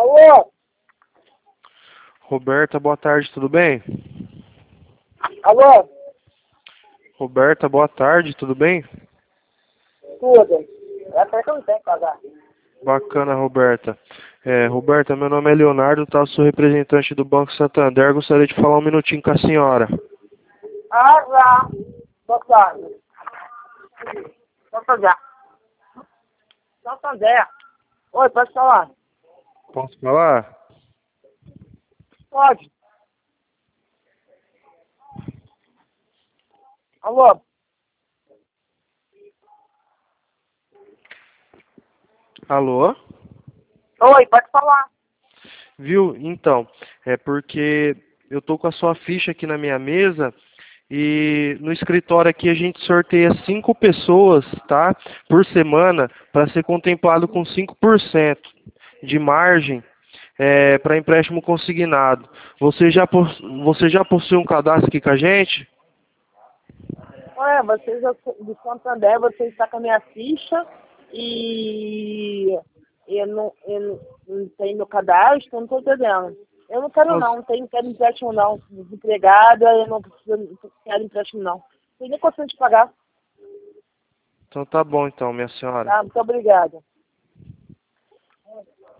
Alô? Roberta, boa tarde, tudo bem? Alô? Roberta, boa tarde, tudo bem? Tudo. Essa que eu não tenho que pagar. Bacana, Roberta. Roberta, meu nome é Leonardo, tá? Sou representante do Banco Santander. Gostaria de falar um minutinho com a senhora. Ah, já. Boa tarde. Santander. Santander. Oi, pode falar? Posso falar? Pode. Alô? Alô? Oi, pode falar. Viu? Então, é porque eu tô com a sua ficha aqui na minha mesa e no escritório aqui a gente sorteia 5 pessoas, tá? Por semana para ser contemplado com 5% de margem para empréstimo consignado. Você já possui um cadastro aqui com a gente? Ué, vocês do Santander, você está com a minha ficha e eu não tenho meu cadastro, não estou entendendo. Eu não quero Nossa, não, quero empréstimo não. Desempregada, eu não preciso, não quero empréstimo não. Não nem consigo te pagar, então tá bom então, minha senhora. tá? Muito obrigada.